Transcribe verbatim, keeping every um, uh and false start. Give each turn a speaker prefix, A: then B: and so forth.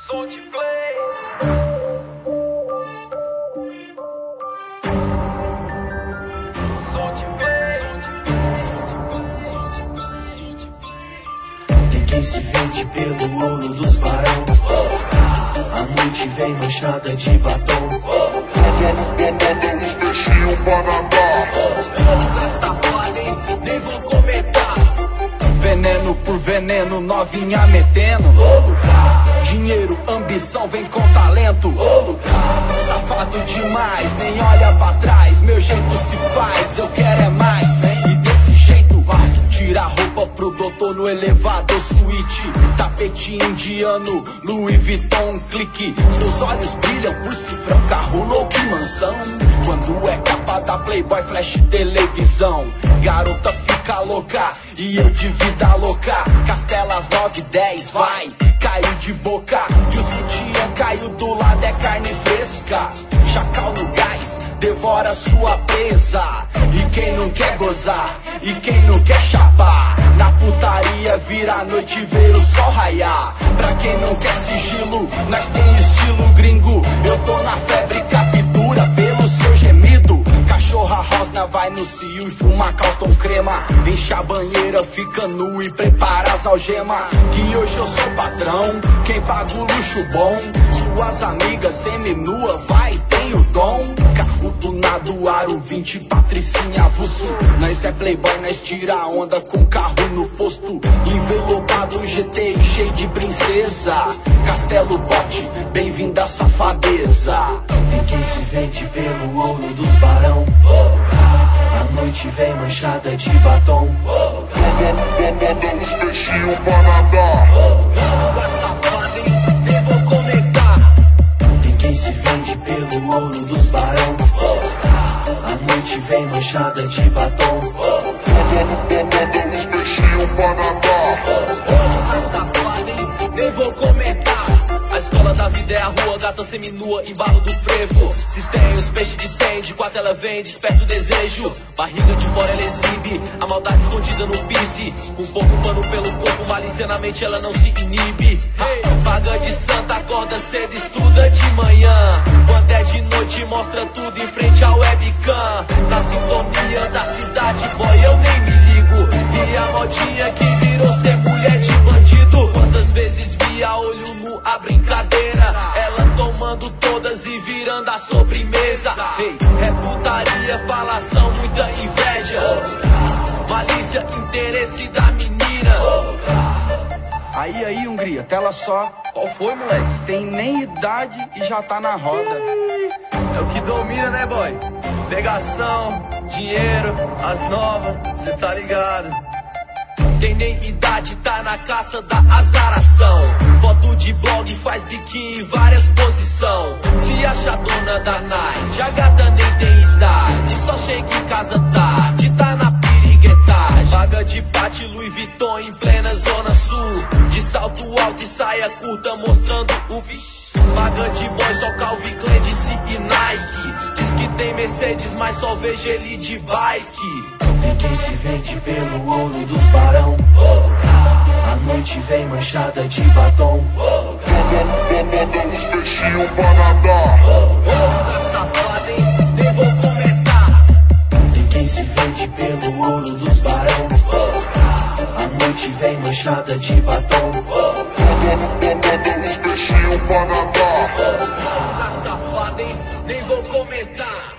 A: Som de play. Som de play.
B: Tem quem se vende pelo ouro dos barão. A noite vem manchada de batom.
C: Os peixinhos pra nadar.
A: Safada, hein? Nem vou comentar.
D: Veneno por veneno, novinha metendo. Dinheiro, ambição, vem com talento. Safado demais, nem olha pra trás. Meu jeito se faz, eu quero é mais, hein? E desse jeito vai. Tira a roupa pro doutor no elevador suíte. Tapete indiano, Louis Vuitton, clique. Seus olhos brilham por cifrão, carro louco e mansão. Quando é capa da Playboy, flash televisão. Garota fica louca e eu de vida louca. Castelas nove dez, vai, caiu de boca. E o sutiã caiu do lado, é carne fresca. Chacal no gás, devora sua presa. E quem não quer gozar, e quem não quer chapar, na putaria vira a noite e vê o sol raiar. Pra quem não quer sigilo, nós tem estilo gringo. Eu tô na febre, captura pelo seu gemido. Cachorra rosna, vai no cio e fuma Calton crema. Enche a banheira, fica nu e prepara as algemas. Que hoje eu sou patrão, quem paga o luxo bom. Suas amigas semi-nua, vai, tem o dom. Carro tunado, aro vinte, patricinha avulso. Nós é playboy, nós tira onda com carro no posto. Envelopado G T I cheio de princesa. Castelo Bote, bem-vinda safadeza.
B: Tem quem se vende pelo ouro dos barão. A noite vem manchada de batom.
C: Os peixinhos pra nadar.
A: Safada, hein? Nem vou comentar.
B: Tem quem se vende pelo ouro dos barão. A noite vem manchada de batom.
C: Os peixinhos pra nadar.
A: Safada, hein? Nem vou comentar. A escola da vida é a rua, gata seminua, embalo do frevo. Se tem os peixes de cem, de quatro ela vem, desperta o desejo. Barriga de fora ela exibe, a maldade escondida no pisse. Com pouco pano pelo corpo, malícia na mente ela não se inibe. Hey, paga de santa, acorda cedo, estuda de manhã. Quando é de noite mostra tudo em frente ao webcam. Na sintonia da cidade, boy, eu nem me ligo. E a modinha que virou ser mulher de bandido. Quantas vezes vi a olho nu a brincadeira, ela tomando todas e virando a sobremesa. Ei, é putaria, falação, muita inveja, malícia, interesse da menina.
D: Aí, aí, Hungria, tela só. Qual foi, moleque? Tem nem idade e já tá na roda.
A: É o que domina, né, boy? Pegação, dinheiro, as novas, cê tá ligado. Tem nem idade, tá na caça da azaração. Foto de blog, faz biquinho em várias posição. Se acha dona da night, a gata nem tem idade. Só chega em casa tarde, tá na piriguetagem. Paga de pate, Louis Vuitton em plena zona sul. De salto alto e saia curta mostrando o bicho. Paga de boy, só Calvin Klein, D C e Nike. Diz que tem Mercedes, mas só vejo ele de bike.
B: Tem quem se vende pelo ouro dos barão. A noite vem manchada de batom.
C: Os peixinhos pra nadar.
A: Safada, hein? Nem vou comentar.
B: Tem quem se vende pelo ouro dos barão. A noite vem manchada de batom.
C: Os peixinhos pra nadar.
A: Safada, hein? Nem vou comentar.